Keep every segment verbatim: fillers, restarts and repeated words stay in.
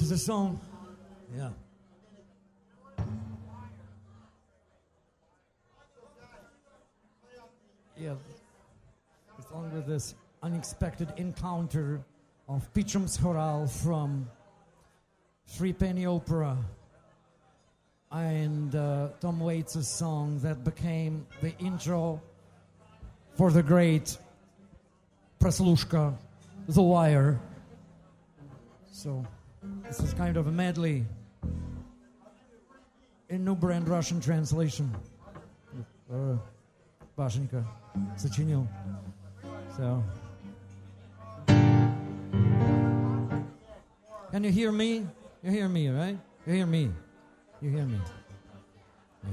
is the song. Yeah. Yeah. The song with this unexpected encounter of Pichum's Choral from Three Penny Opera and uh, Tom Waits' song that became the intro for the great Praslushka, The Wire. So this is kind of a medley in New Brand Russian translation. Uh, Bashenka сочинил. So, can you hear me? You hear me, right? You hear me. You hear me. Yeah.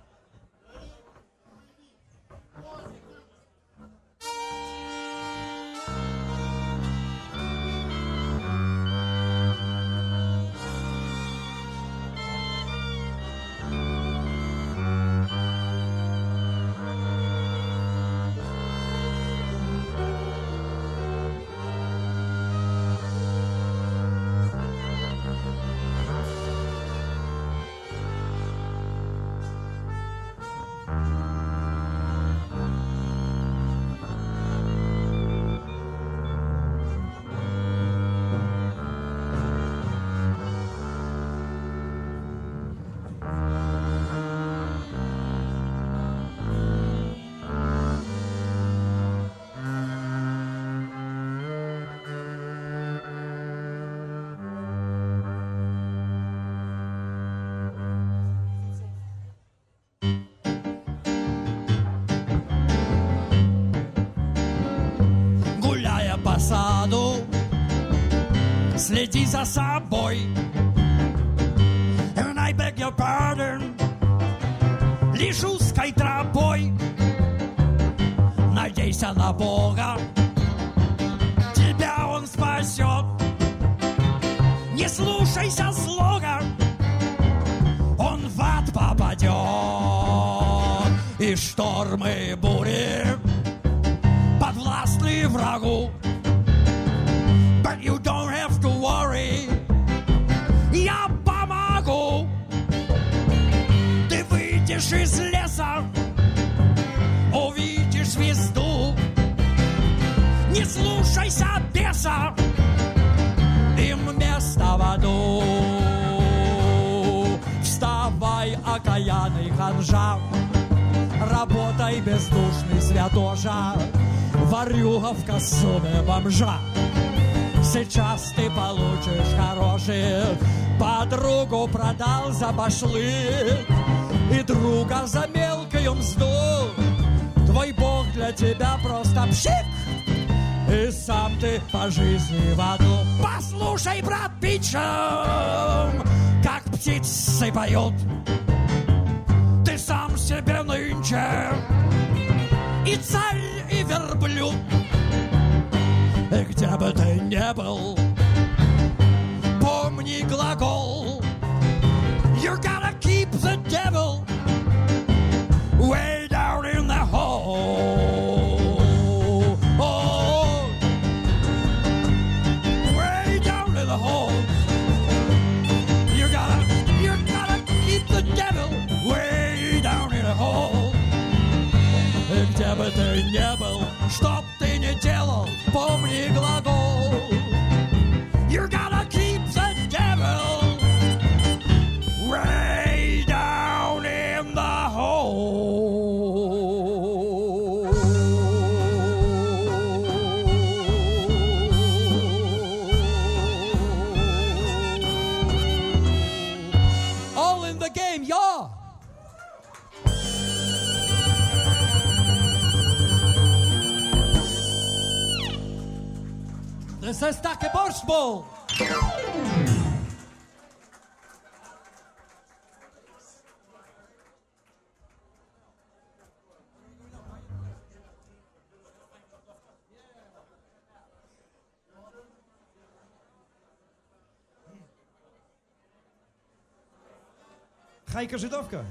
Саду, следи за собой. And I beg your pardon, лишь узкой тропой. Надейся на Бога, тебя Он спасет. Не слушайся слога, Он в ад попадет. И штормы бури подвластны врагу. But you don't have to worry, я помогу. Ты выйдешь из леса, увидишь звезду. Не слушайся беса, им место в аду. Вставай, окаянный ханжа, работай, бездушный святоша, ворюга в костюме бомжа. Сейчас ты получишь хороших, подругу продал за башлык и друга за мелкую мзду. Твой бог для тебя просто пшик, и сам ты по жизни в аду. Послушай, брат Питчем, как птицы поют. Ты сам себе нынче и царь, и верблюд. И где бы ты ни был, помни глагол. You gotta keep the devil way down in the hole. Oh, way down in the hole. You gotta, you gotta keep the devil way down in the hole. И где бы ты ни был, чтоб ты не делал, помни глагол. You gotta keep the devil way down in the hole. All in the game, yeah! This is Take Borscht Bowl. Gajka Żydówka.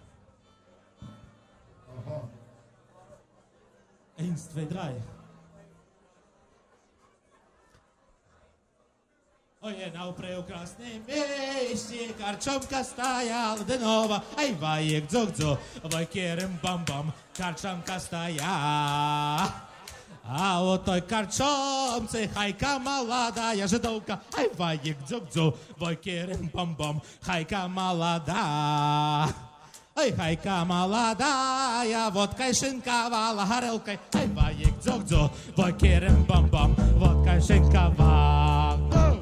Eins, zwei, drei. Ой, на прекрасном месте корчомка стояла до нового. Ай, ваек дзог-дзо, вакерем бам-бам, корчомка стояла. А вот той корчомце хайка молодая жидовка. Ай, ваек дзог-дзо, вакерем бам-бам, хайка молодая. Ай, хайка молодая, водкой шинковала горелкой. Ай, ваек дзог-дзо, вакерем бам-бам, водкой шинковала.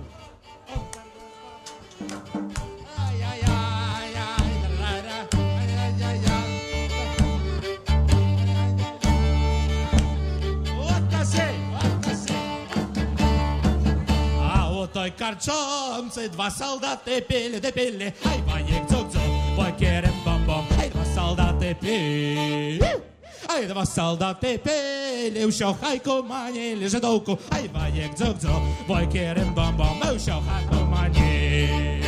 Той корчомце два солдаты пили, да пили. Ай, ваек дзог-дзог, вакерем бам-бам. Ай, два солдаты пили. Ай, два солдаты пили, усё хайку манили жидовку. Ай, ваек дзог-дзог, вакерем бам-бам. Усё хайку манили.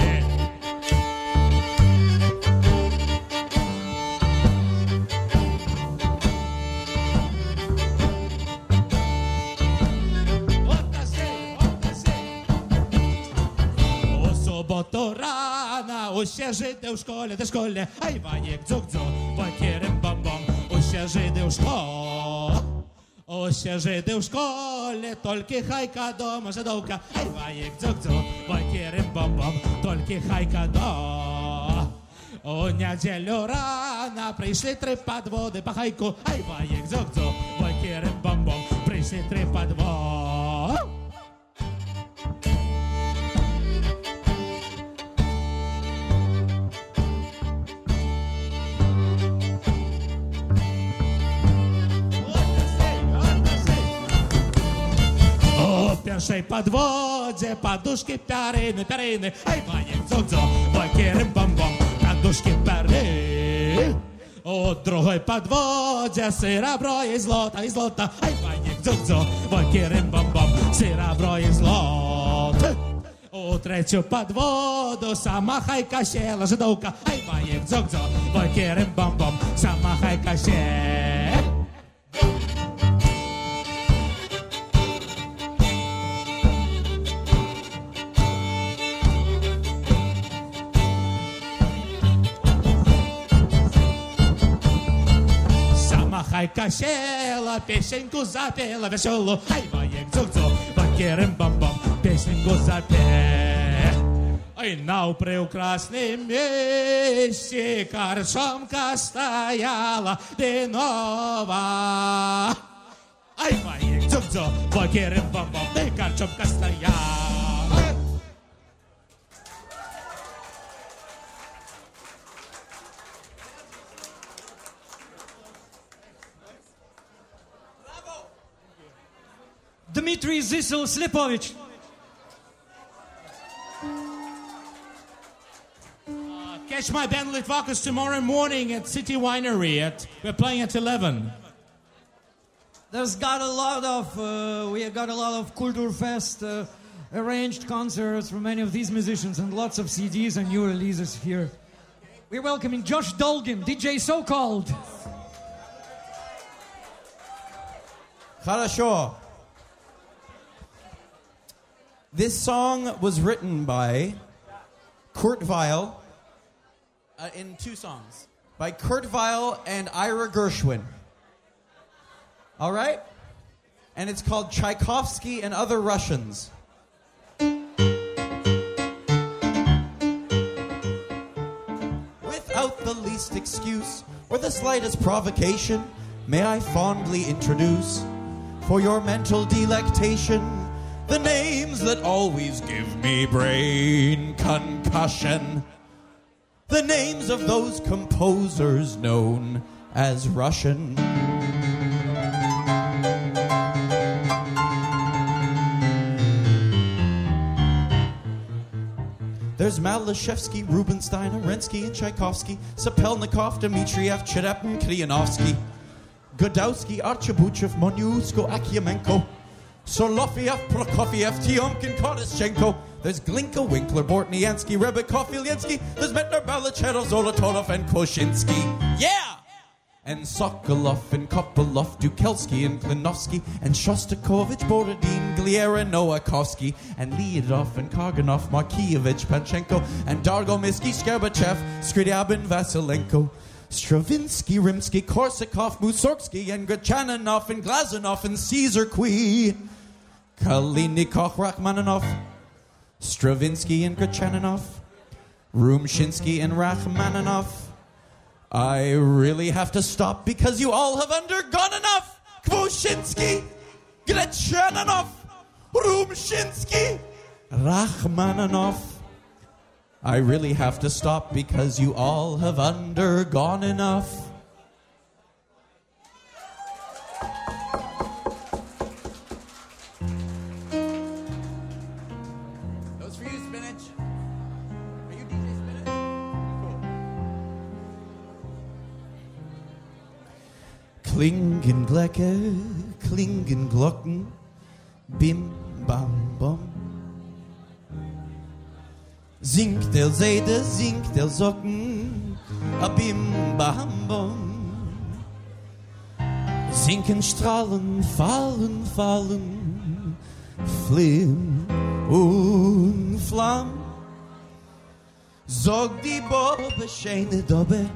Суботу рано, усе жиди в школі, де школі. Ай, ваєк дзук-дзук, вакерем бам-бам. Усе жиди в школі, усе жиди в школі, тільки хайка дома жидовка. Ай, ваєк дзук-дзук, вакерем бам-бам, тільки хайка дома. У неділю рано прийшли три подводи по хайку. Ай, ваєк дзук-дзук, вакерем бам-бам, прийшли три подводи. В першей подводе подушки пярины, пярины. Ай, ваєк дзог-дзог, вакерем бам-бам, подушки пярины. У другой подводе серебро и злото, и злото. Ай, ваєк дзог-дзог, вакерем бам-бам, серебро и злото. У третью подводу сама хайка села жидовка. Ай, ваєк дзог-дзог, вакерем бам-бам, сама хайка села. Хайка села, песенку запела веселую. Ай, ваєк дзог-дзог, вакерем бам-бам, песенку запела. Ай, на прекрасном месте корчомка стояла динова. Ай, ваєк дзог-дзог, вакерем бам-бам, да корчомка стояла. Dmitry Zissel-Slipovich. Uh, catch my band Litvakis tomorrow morning at City Winery. At, we're playing at eleven. There's got a lot of, uh, we have got a lot of Kulturfest uh, arranged concerts from many of these musicians and lots of C Ds and new releases here. We're welcoming Josh Dolgin, D J So-Called. Хорошо. This song was written by Kurt Weill uh, in two songs. By Kurt Weill and Ira Gershwin. All right? And it's called Tchaikovsky and Other Russians. Without the least excuse or the slightest provocation, may I fondly introduce, for your mental delectation, the names that always give me brain concussion. The names of those composers known as Russian. There's Malashevsky, Rubinstein, Arensky, and Tchaikovsky, Sapelnikov, Dmitriev, Cherepin, Krianovsky, Godowsky, Archabuchev, Monyusko, Akhimenko, Solofiev, Prokofiev, Tiomkin, Koryschenko. There's Glinka, Winkler, Bortniansky, Rebekov, Ilyansky. There's Metner, Balacherov, Zolotonov, and Koshinsky. Yeah! and Sokolov and Kopolov, Dukelski and Klinovsky and Shostakovich, Borodin, Gliera, Nowakovsky and Leonov and Karganov, Markievich, Panchenko and Dargomisky, Skerbachev, Skridyabin, Vasilenko, Stravinsky, Rimsky, Korsakov, Mussorgsky and Grachaninov and Glazunov and Caesar Kui, Kalinikov, Rachmaninoff, Stravinsky and Grachaninov, Rumshinsky and Rachmaninoff. I really have to stop because you all have undergone enough. Kvoshinsky, Grachaninov, Rumshinsky, Rachmaninoff. I really have to stop because you all have undergone enough. Those for you, Spinach. Are you D J Spinach? Cool. Klingen Glecke, klingen Glocken, bim bam bam. Singt der Seide, singt der Socken, a bim bam bam. Sinken Strahlen, fallen, fallen, flim und flamm. Sog die Bobbe, schöne Dobbe,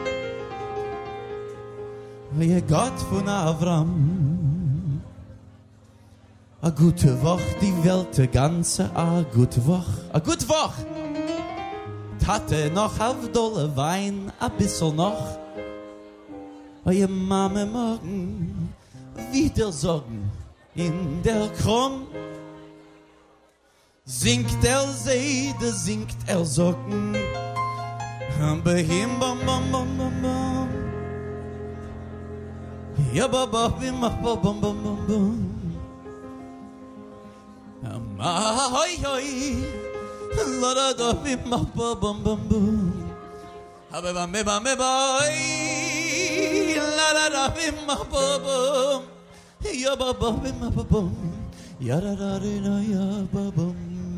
ihr Gott von Avram. A gute Woch, die Welt, der ganze, a gute Woch, a gute Woch. Tate noch halb dolle Wein, a bissel noch. Eure Mame morgen wieder sorgen in der Krumm. Singt der Seide, singt er Socken. Behim bam bam bam bam bam. Ja ba ba bim bam bam bam bam bam. Hoi hoi, la da da bim bam bam bam bam, ha ba bam bam bam, la da da bim bam bam, ya ba ba bim bam bam, ya da da da ya ba bam,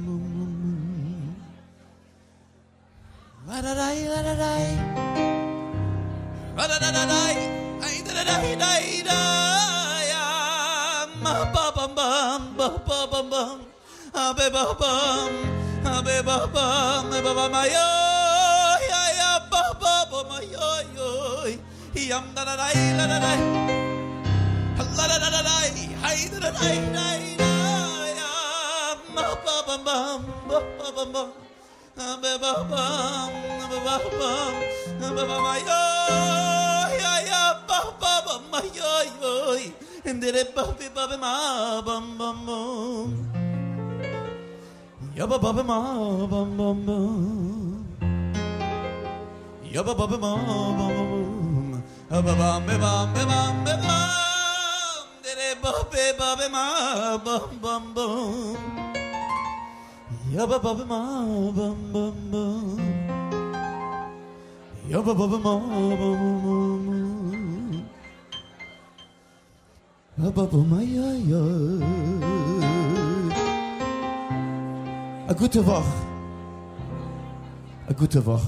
la da da la da da, la da da da da, ay da da da da ya, ma ba bam bam ba ba bam bam. Abe ba bam, abe ba bam, abe ba ma yo, ya ya ba ba ba ma yo yo, yam da da da da da da, la da da da da, hay da da da da da, ya ma ba bam bam, ba ba bam bam, abe ba bam, abe ba bam, abe ba ma yo, ya ya ba ba ba ma yo yo, ndere ba ba ba ma bam bam bam. Yabba babba ma bum bum bum. Yabba babba ma bum bum. Abba bum bum bum bum bum. Dere babba babba ma bum bum bum. Yabba babba ma bum bum bum. Yabba babba ma bum bum. Abba bum ay ay ay. A gute Woche. A gute Woche.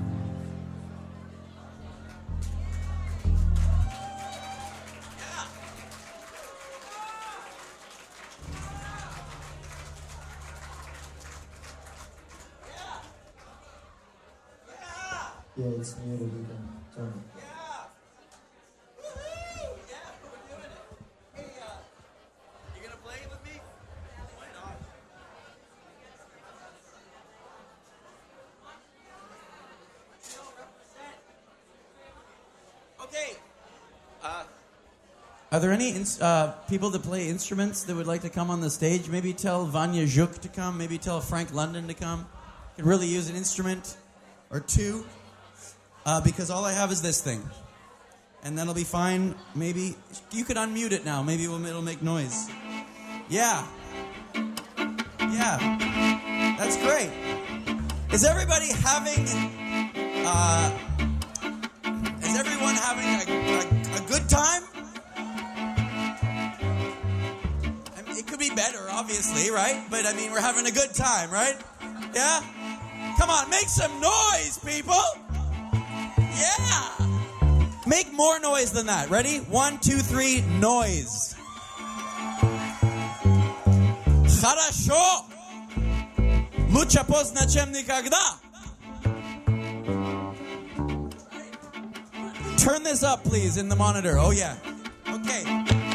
Yeah, it's nearly done. Turn. Are there any ins- uh, people that play instruments that would like to come on the stage? Maybe tell Vanya Zhuk to come. Maybe tell Frank London to come. Could really use an instrument or two. Uh, because all I have is this thing. And that'll be fine. Maybe you could unmute it now. Maybe it'll, it'll make noise. Yeah. Yeah. That's great. Is everybody having... Uh, is everyone having a, a, a good time? It could be better, obviously, right? But, I mean, we're having a good time, right? Yeah? Come on, make some noise, people! Yeah! Make more noise than that. Ready? One, two, three, noise. Хорошо. Лучше поздно, чем никогда. Turn this up, please, in the monitor. Oh, yeah. Okay.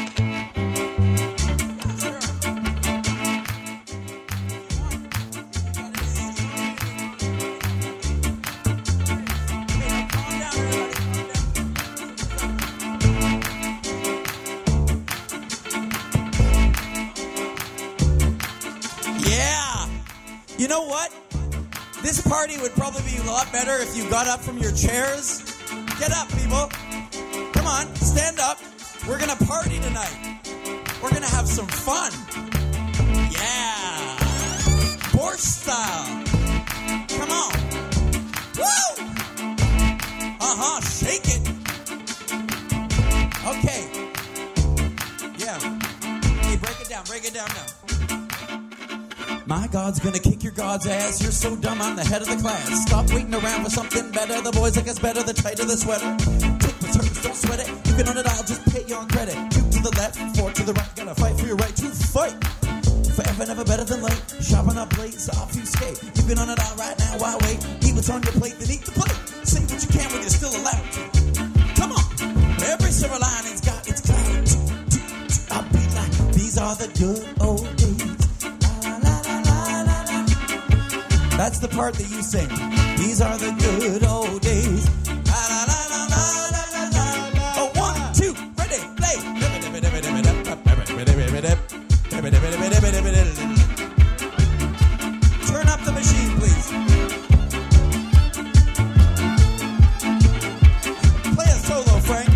You know what? This party would probably be a lot better if you got up from your chairs. Get up, people. Come on, stand up. We're going to party tonight. We're going to have some fun. Yeah. Borscht style. Come on. Woo! Uh-huh, shake it. Okay. Yeah. Hey, break it down, break it down now. My God's gonna kick your God's ass. You're so dumb, I'm the head of the class. Stop waiting around for something better. The boys like us better, the tighter the sweater. Take the turns, don't sweat it. You can earn it all, just pay on credit. Two to the left, four to the right. Gotta fight for your right to fight. Forever, never better than late. Shopping up late, so off you skate. You can earn it all right now, why wait? Eat what's on your plate, then eat the plate. Say what you can when you're still allowed to. Come on. Every silver lining's got its clouds. I'll be like, these are the good old days. That's the part that you sing. These are the good old days. La, la, la, la, la, la, la, la. Oh, one, two, ready, play. Turn up the machine, please. Play a solo, Frank.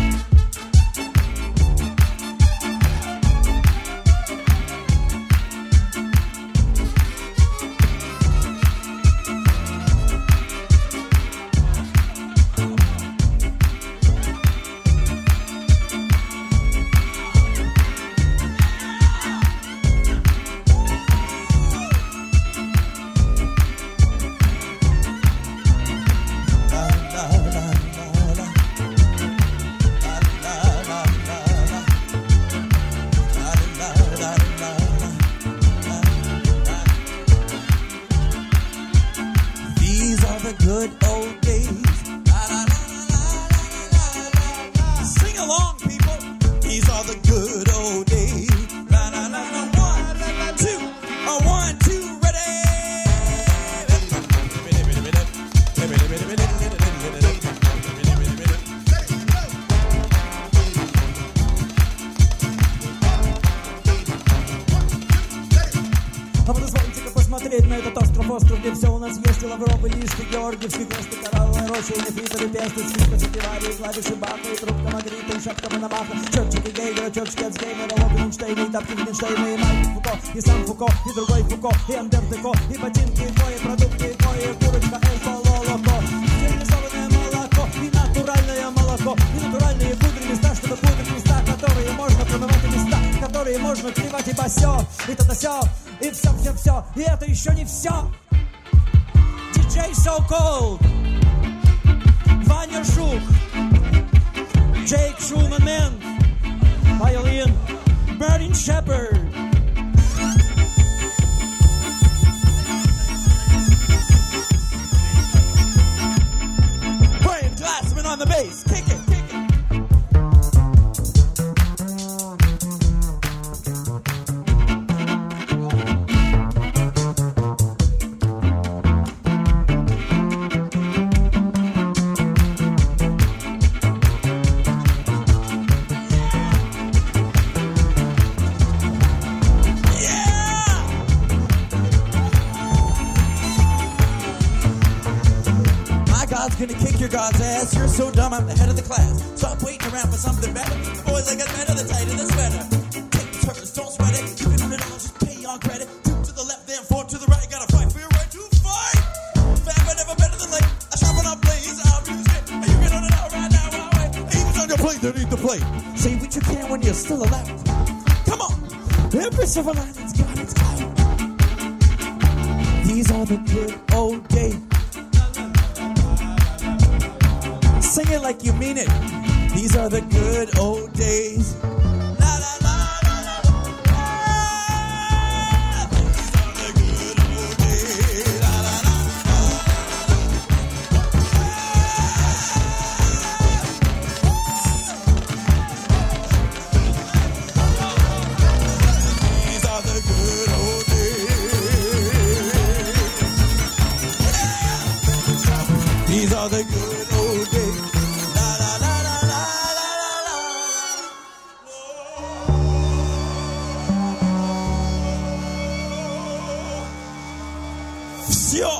Где все у нас есть, и лавровый лист, и георгиевский крест, и коралловая роща, и нефритовый пест, и свитка, сетеварий, и клавиши баха, и трубка Магрита, и шапка Мономаха, чертики Гейгера, чертики от Геймера, Логенштейна, и тапки Wittgenштейна, и Майк Фуко, и сам Фуко, и другой Фуко, и Андер Деко, и ботинки, и твои продукты, и твои курочка, эльфа, лолоко, стерилизованное молоко, и натуральное молоко, и натуральные пудры места, чтобы пудрить места, которые можно промывать, и места, которые можно клевать, и басё, и то-то-сё, и все-все-все, и это еще не все. диджей So Cold, Ваня Жук, Джейк Шуманмен, violin, Martin Shepard. Brian Glassman on the bass, kick it, kick it. Gonna kick your God's ass. You're so dumb, I'm the head of the class. Stop waiting around for something better. The boys like us better, the tighter the sweater. Take the turns, don't sweat it. You can earn it all, just pay on credit. Two to the left, then four to the right. Gotta fight for your right to fight. Forever, never better than late. I shop on our blaze, I'll use it. And you can earn it out right now, right away. Hey, what's on your plate? Don't eat the plate. Say what you can when you're still allowed. Come on. Every silver lining's got its clout. These are the good old days. Sing it like you mean it. These are the good old days. La la la la la la. These are the good old days. La la la la. These are the good old days. These are the good old days. La la la la la la la la. Всё.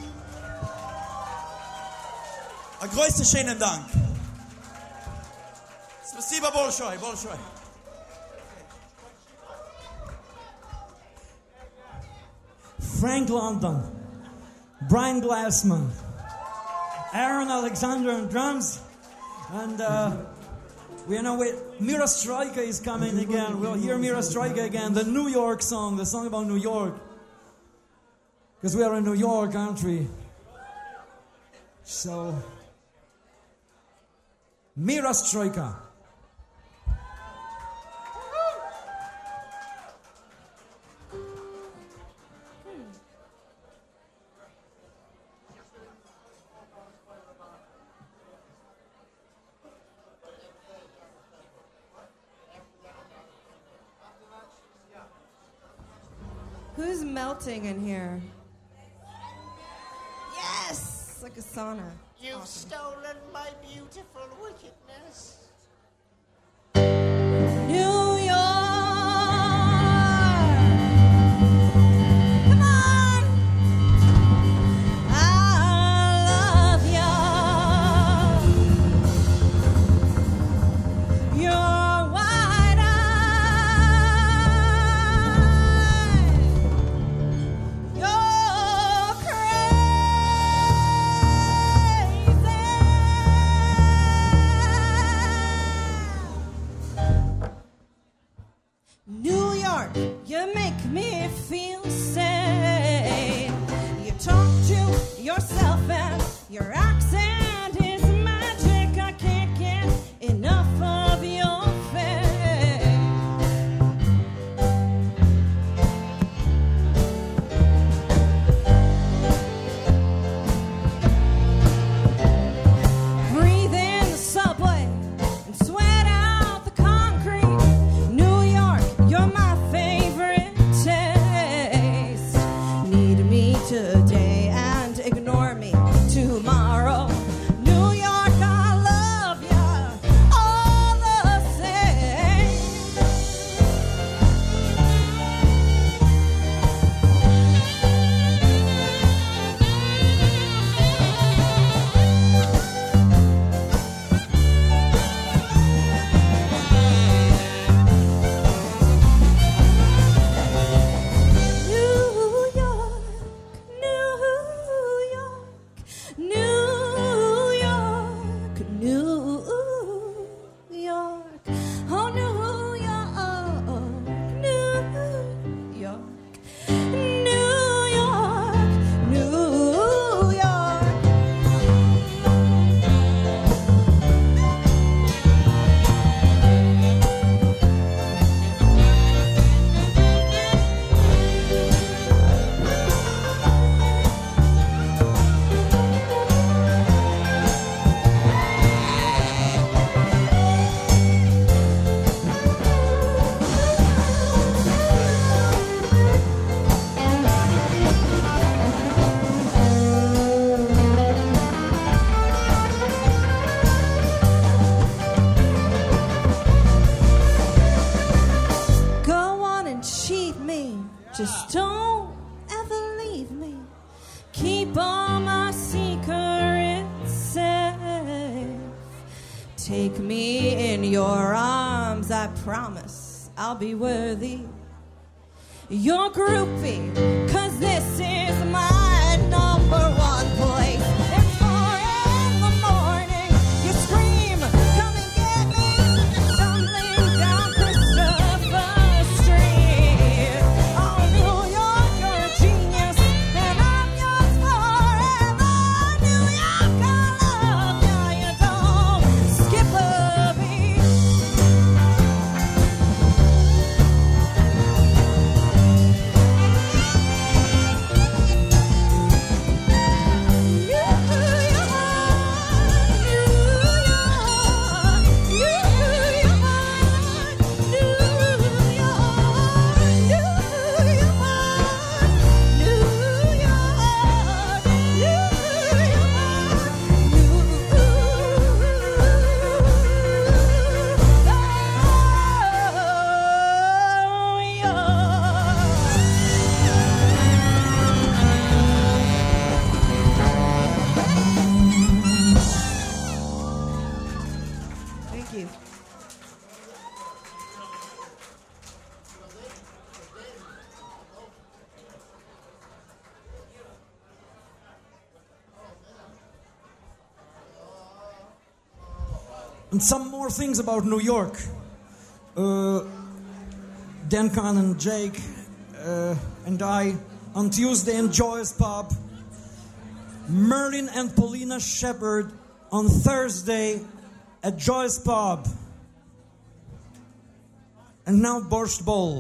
Огромный schönen Dank. Спасибо большое, большое. Frank London, Brian Glassman, Aaron Alexander on drums, and uh, we know it. Mira Strika is coming again. We'll hear Mira Strika again. The New York song, the song about New York, because we are a New York country. So, Mira Strika. Who's melting in here? Yes! Like a sauna. You've stolen my beautiful wickedness. New York! Come on! I love you. You're wide-eyed. You're crazy. New York, you make me feel sane. You talk to yourself and your accent is magic. I can't get enough of your face. Breathe in the subway and sweat out the concrete. New York, you're my favorite taste. Need me today and ignore me tomorrow. New York, I love ya all the same. New York, New York, New York, New York, oh New York, New York, New York, New York. Go on and cheat me. Just don't ever leave me. Keep all my secrets safe. Take me in your arms. I promise I'll be worthy. Your groupie, 'cause this is my number one place. It's four in the morning. You scream, come and get me. Stumbling down Christopher Street. Oh, New York, you're a genius, and I'm yours forever. New York, I love you. You don't Thank you. And some more things about New York. Uh, Dan Kahn and Jake uh, and I on Tuesday in Joy's Pub. Merlin and Paulina Shepard on Thursday at Joy's Pub. And now Borscht Bowl.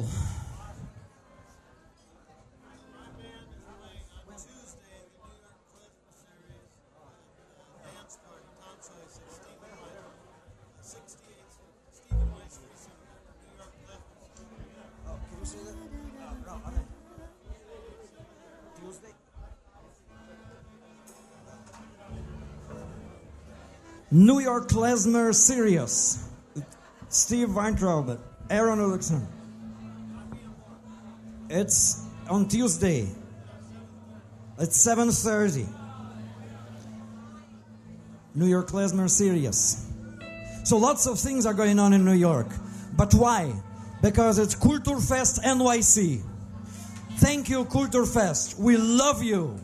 New York Klezmer Sirius. Steve Weintraub, Aaron Ulrichsen. It's on Tuesday at seven thirty. New York Klezmer Sirius. So lots of things are going on in New York. But why? Because it's Kulturfest N Y C. Thank you, Kulturfest. We love you.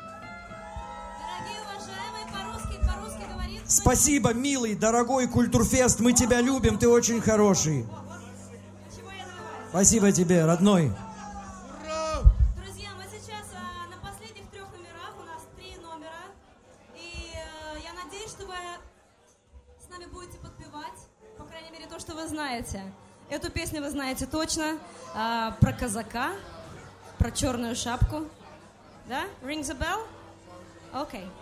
Спасибо, милый, дорогой Культурфест. Мы тебя любим, ты очень хороший. Спасибо тебе, родной. Друзья, мы сейчас а, на последних трех номерах. У нас три номера. И а, я надеюсь, что вы с нами будете подпевать. По крайней мере, то, что вы знаете. Эту песню вы знаете точно. А, про казака, про черную шапку. Да? Rings a bell? Окей. Okay.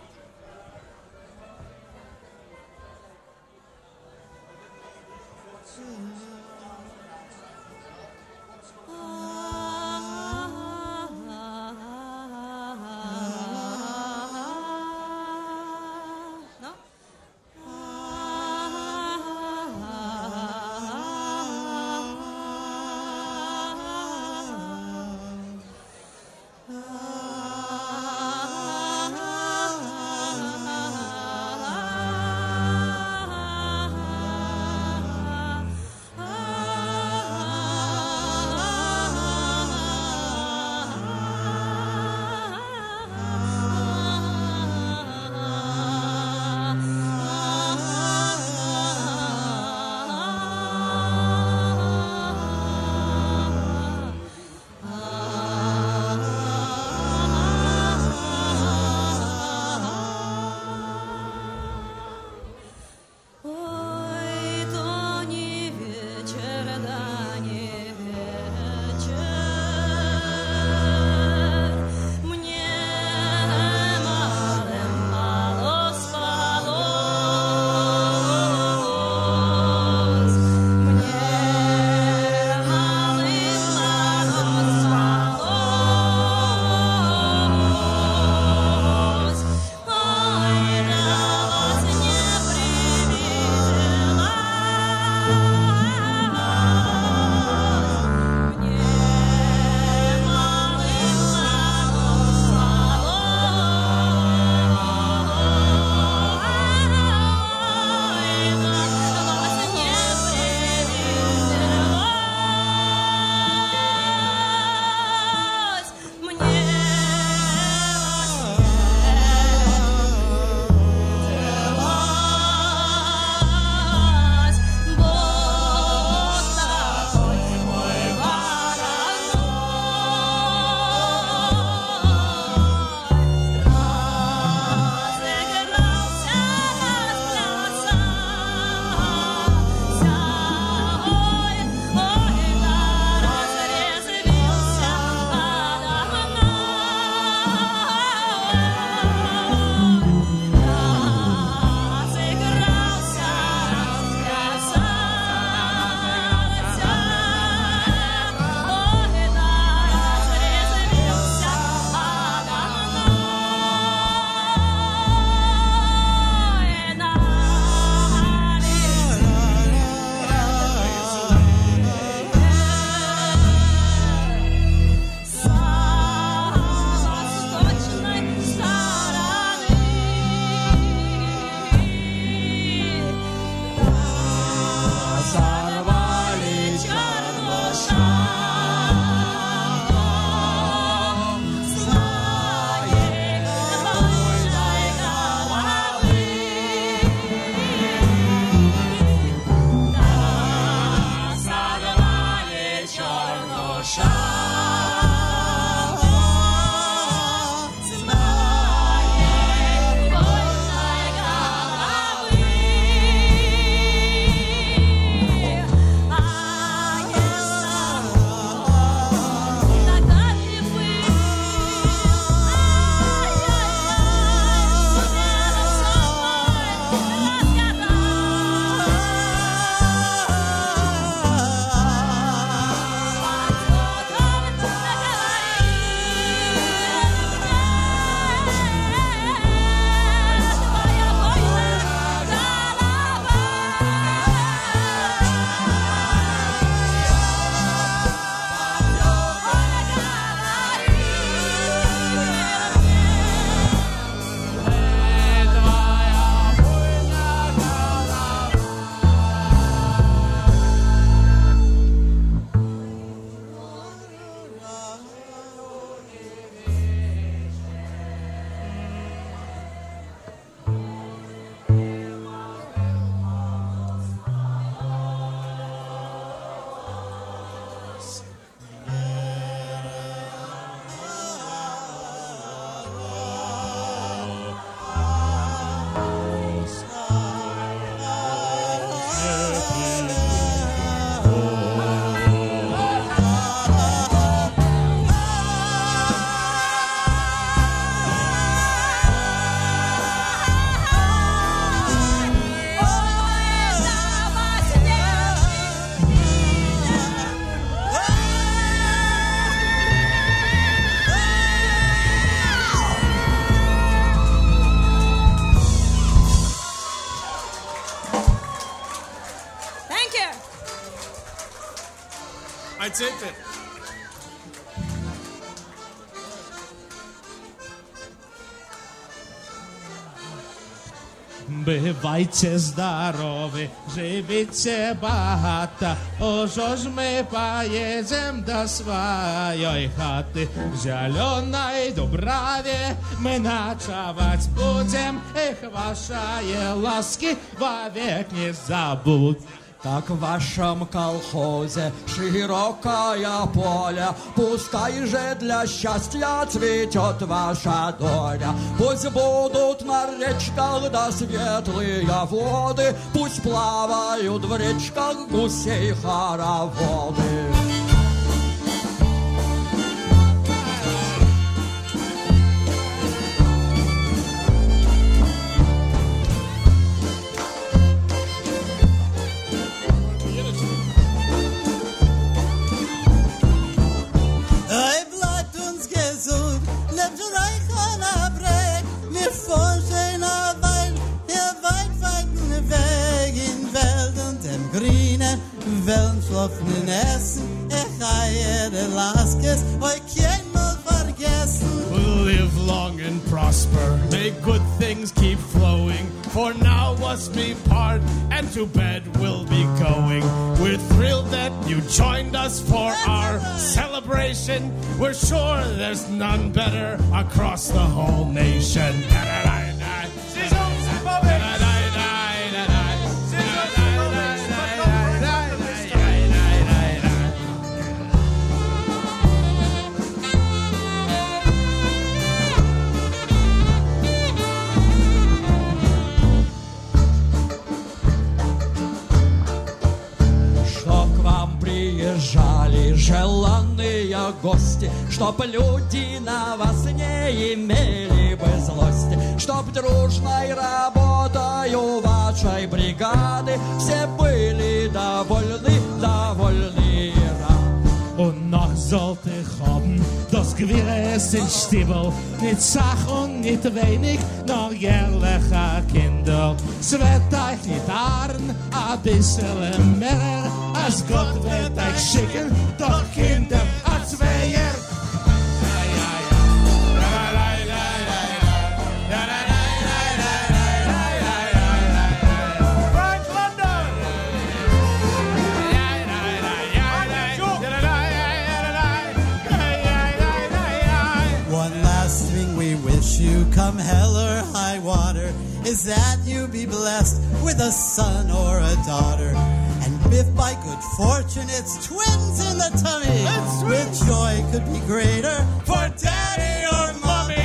сорвали черноша. I take it. Бывайте здоровы, живите богато, уже ж мы поедем до своей хаты. В зеленой дубраве мы ночевать будем, их ваши ласки вовек не забудут. Так в вашем колхозе широкое поле, пускай же для счастья цветет ваша доля. Пусть будут на речках да светлые воды, пусть плавают в речках гусей хороводы. Wellenschlafenen Essen, ich habe der Laskes, euch kein Mal vergessen. We'll live long and prosper, may good things keep flowing. For now was me part, and to bed we'll be going. We're thrilled that you joined us for our celebration. We're sure there's none better across the whole nation. Приезжали желанные гости, чтоб люди на вас не имели бы злости, чтоб дружной работою вашей бригады все были довольны, довольны. Und noch sollte ich haben, das Gewirrs in Stiebel, nicht Sach und nicht wenig, noch jährliche Kinder. Es wird euch nicht arren, ein bisschen mehr, als Gott wird euch schicken, doch Kinder als Zweier. come hell or high water, is that you be blessed with a son or a daughter. And if by good fortune it's twins in the tummy, with joy could be greater for daddy or mommy.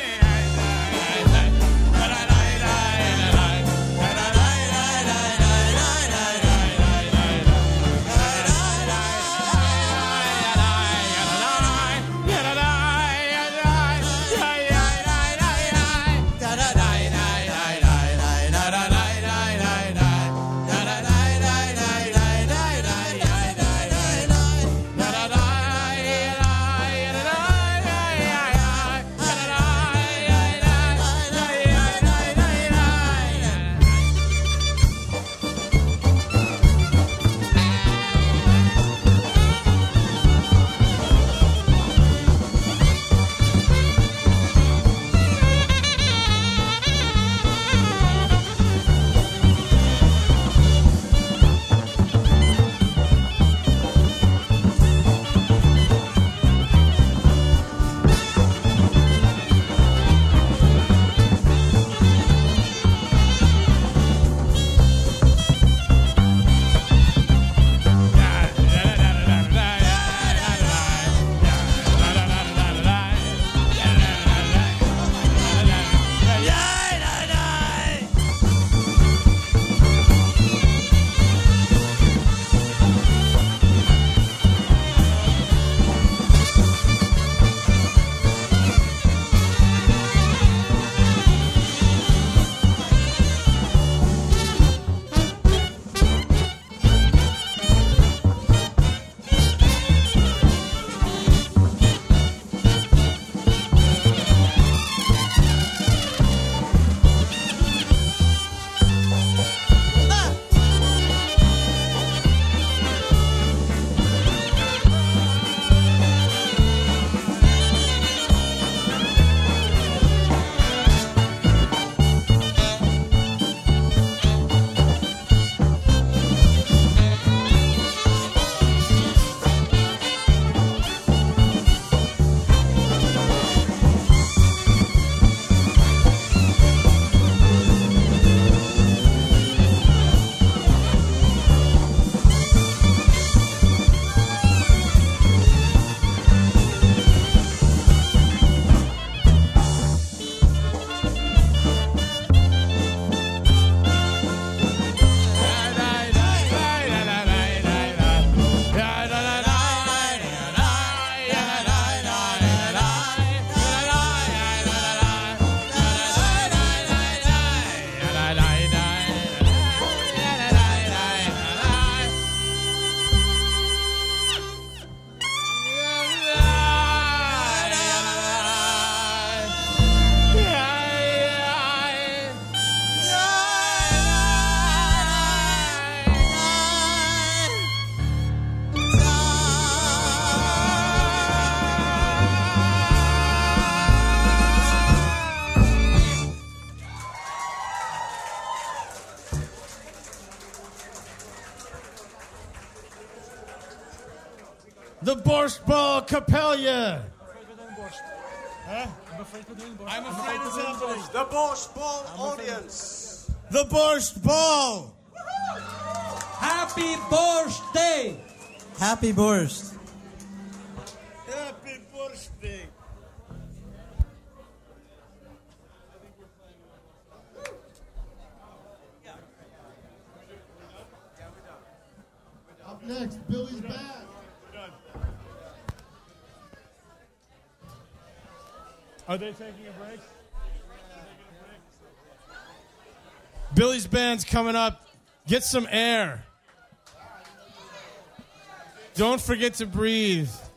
The Borscht Ball Capella. Huh? I'm afraid it's happening. The Borscht Ball audience. The Borscht Ball. Happy Borscht Day. Happy Borscht. Happy Borscht Day. Up next, Billy's Band. Are they taking a break? Billy's Band's coming up. Get some air. Don't forget to breathe.